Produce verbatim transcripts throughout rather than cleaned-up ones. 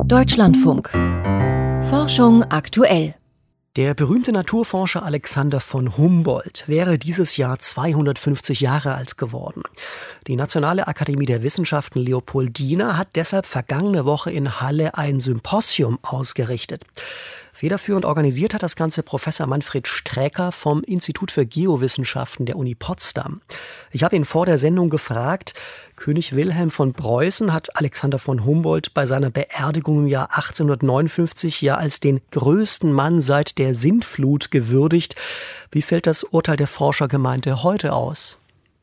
Deutschlandfunk. Forschung aktuell. Der berühmte Naturforscher Alexander von Humboldt wäre dieses Jahr zweihundertfünfzig Jahre alt geworden. Die Nationale Akademie der Wissenschaften Leopoldina hat deshalb vergangene Woche in Halle ein Symposium ausgerichtet. Federführend organisiert hat das Ganze Professor Manfred Sträker vom Institut für Geowissenschaften der Uni Potsdam. Ich habe ihn vor der Sendung gefragt, König Wilhelm von Preußen hat Alexander von Humboldt bei seiner Beerdigung im Jahr achtzehnhundertneunundfünfzig ja als den größten Mann seit der Sintflut gewürdigt. Wie fällt das Urteil der Forschergemeinde heute aus?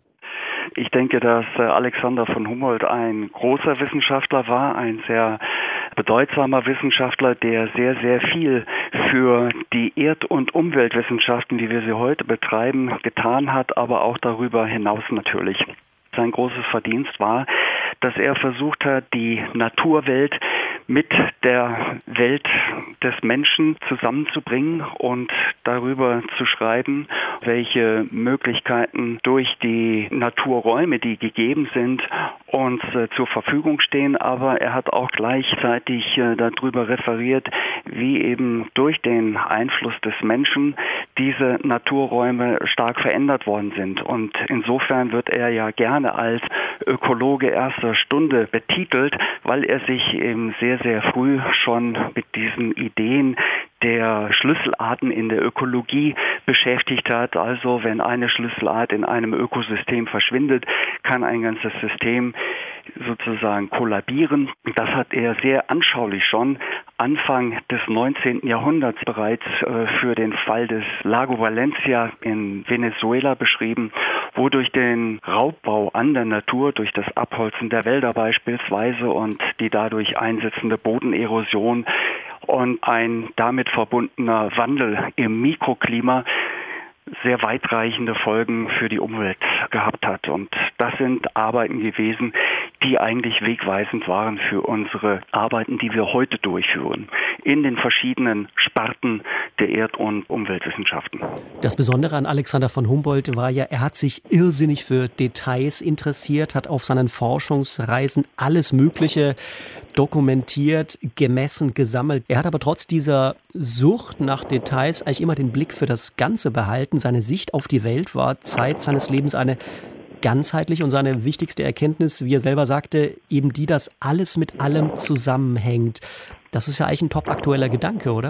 Ich denke, dass Alexander von Humboldt ein großer Wissenschaftler war, ein sehr bedeutsamer Wissenschaftler, der sehr, sehr viel für die Erd- und Umweltwissenschaften, wie wir sie heute betreiben, getan hat, aber auch darüber hinaus natürlich. Sein großes Verdienst war, dass er versucht hat, die Naturwelt mit der Welt des Menschen zusammenzubringen und darüber zu schreiben, welche Möglichkeiten durch die Naturräume, die gegeben sind, uns äh, zur Verfügung stehen. Aber er hat auch gleichzeitig äh, darüber referiert, wie eben durch den Einfluss des Menschen diese Naturräume stark verändert worden sind. Und insofern wird er ja gerne als Ökologe erster Stunde betitelt, weil er sich eben sehr, sehr früh schon mit diesen Ideen der Schlüsselarten in der Ökologie beschäftigt hat. Also wenn eine Schlüsselart in einem Ökosystem verschwindet, kann ein ganzes System sozusagen kollabieren. Das hat er sehr anschaulich schon Anfang des neunzehnten Jahrhunderts bereits äh, für den Fall des Lago Valencia in Venezuela beschrieben, wo durch den Raubbau an der Natur, durch das Abholzen der Wälder beispielsweise und die dadurch einsetzende Bodenerosion und ein damit verbundener Wandel im Mikroklima sehr weitreichende Folgen für die Umwelt gehabt hat. Und das sind Arbeiten gewesen, die eigentlich wegweisend waren für unsere Arbeiten, die wir heute durchführen, in den verschiedenen Sparten der Erd- und Umweltwissenschaften. Das Besondere an Alexander von Humboldt war ja, er hat sich irrsinnig für Details interessiert, hat auf seinen Forschungsreisen alles Mögliche dokumentiert, gemessen, gesammelt. Er hat aber trotz dieser Sucht nach Details eigentlich immer den Blick für das Ganze behalten. Seine Sicht auf die Welt war Zeit seines Lebens eine ganzheitliche und seine wichtigste Erkenntnis, wie er selber sagte, eben die, dass alles mit allem zusammenhängt. Das ist ja eigentlich ein topaktueller Gedanke, oder?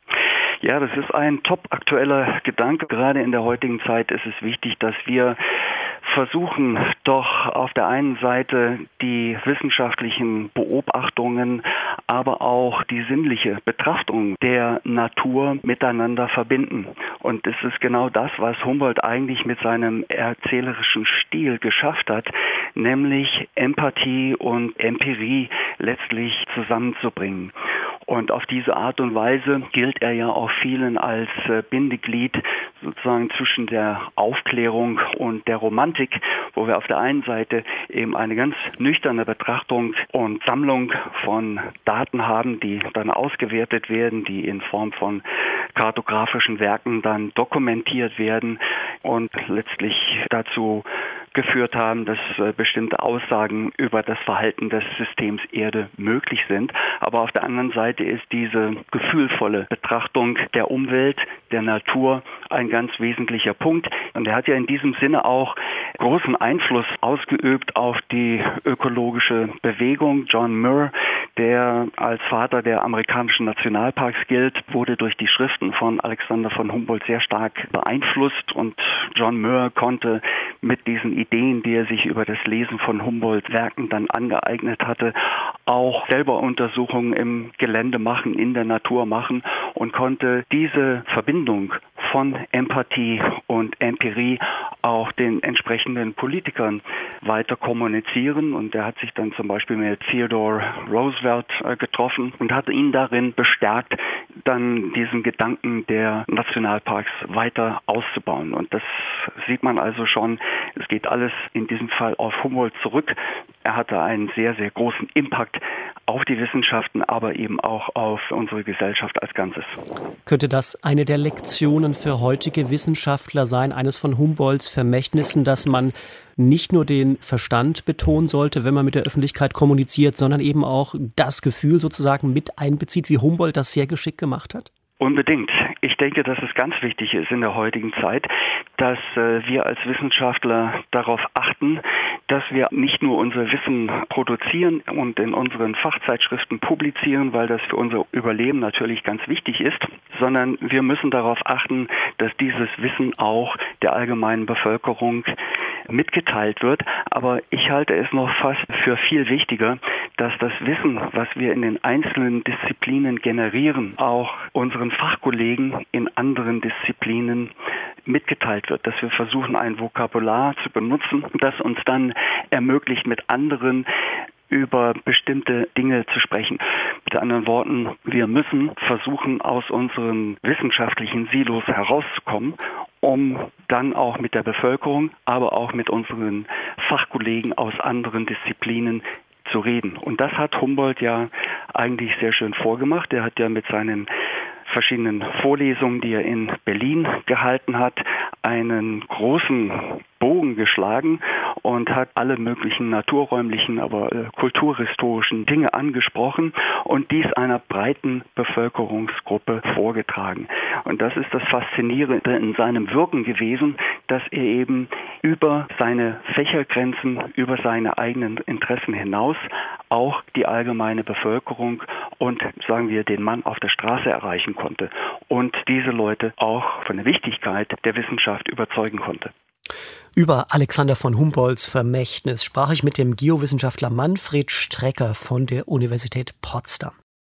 Ja, das ist ein topaktueller Gedanke. Gerade in der heutigen Zeit ist es wichtig, dass wir versuchen, doch auf der einen Seite die wissenschaftlichen Beobachtungen, aber auch die sinnliche Betrachtung der Natur miteinander verbinden. Und es ist genau das, was Humboldt eigentlich mit seinem erzählerischen Stil geschafft hat, nämlich Empathie und Empirie letztlich zusammenzubringen. Und auf diese Art und Weise gilt er ja auch vielen als Bindeglied sozusagen zwischen der Aufklärung und der Romantik, wo wir auf der einen Seite eben eine ganz nüchterne Betrachtung und Sammlung von Daten haben, die dann ausgewertet werden, die in Form von kartografischen Werken dann dokumentiert werden und letztlich dazu geführt haben, dass äh, bestimmte Aussagen über das Verhalten des Systems Erde möglich sind. Aber auf der anderen Seite ist diese gefühlvolle Betrachtung der Umwelt, der Natur ein ganz wesentlicher Punkt. Und er hat ja in diesem Sinne auch großen Einfluss ausgeübt auf die ökologische Bewegung. John Muir, der als Vater der amerikanischen Nationalparks gilt, wurde durch die Schriften von Alexander von Humboldt sehr stark beeinflusst. Und John Muir konnte mit diesen Ideen, die er sich über das Lesen von Humboldts Werken dann angeeignet hatte, auch selber Untersuchungen im Gelände machen, in der Natur machen und konnte diese Verbindung von Empathie und Empirie auch den entsprechenden Politikern weiter kommunizieren. Und er hat sich dann zum Beispiel mit Theodore Roosevelt äh, getroffen und hat ihn darin bestärkt, dann diesen Gedanken der Nationalparks weiter auszubauen. Und das sieht man also schon, es geht alles in diesem Fall auf Humboldt zurück. Er hatte einen sehr, sehr großen Impact auf die Wissenschaften, aber eben auch auf unsere Gesellschaft als Ganzes. Könnte das eine der Lektionen für heutige Wissenschaftler sein, eines von Humboldts Vermächtnissen, dass man nicht nur den Verstand betonen sollte, wenn man mit der Öffentlichkeit kommuniziert, sondern eben auch das Gefühl sozusagen mit einbezieht, wie Humboldt das sehr geschickt gemacht hat? Unbedingt. Ich denke, dass es ganz wichtig ist in der heutigen Zeit, dass äh, wir als Wissenschaftler darauf achten, dass wir nicht nur unser Wissen produzieren und in unseren Fachzeitschriften publizieren, weil das für unser Überleben natürlich ganz wichtig ist, sondern wir müssen darauf achten, dass dieses Wissen auch der allgemeinen Bevölkerung mitgeteilt wird. Aber ich halte es noch fast für viel wichtiger, dass das Wissen, was wir in den einzelnen Disziplinen generieren, auch unseren Fachkollegen in anderen Disziplinen mitgeteilt wird, dass wir versuchen, ein Vokabular zu benutzen, das uns dann ermöglicht, mit anderen über bestimmte Dinge zu sprechen. Mit anderen Worten, wir müssen versuchen, aus unseren wissenschaftlichen Silos herauszukommen, um dann auch mit der Bevölkerung, aber auch mit unseren Fachkollegen aus anderen Disziplinen zu reden. Und das hat Humboldt ja eigentlich sehr schön vorgemacht. Er hat ja mit seinen verschiedenen Vorlesungen, die er in Berlin gehalten hat, einen großen Bogen geschlagen und hat alle möglichen naturräumlichen, aber äh, kulturhistorischen Dinge angesprochen und dies einer breiten Bevölkerungsgruppe vorgetragen. Und das ist das Faszinierende in seinem Wirken gewesen, dass er eben über seine Fächergrenzen, über seine eigenen Interessen hinaus auch die allgemeine Bevölkerung und, sagen wir, den Mann auf der Straße erreichen konnte und diese Leute auch von der Wichtigkeit der Wissenschaft überzeugen konnte. Über Alexander von Humboldts Vermächtnis sprach ich mit dem Geowissenschaftler Manfred Strecker von der Universität Potsdam.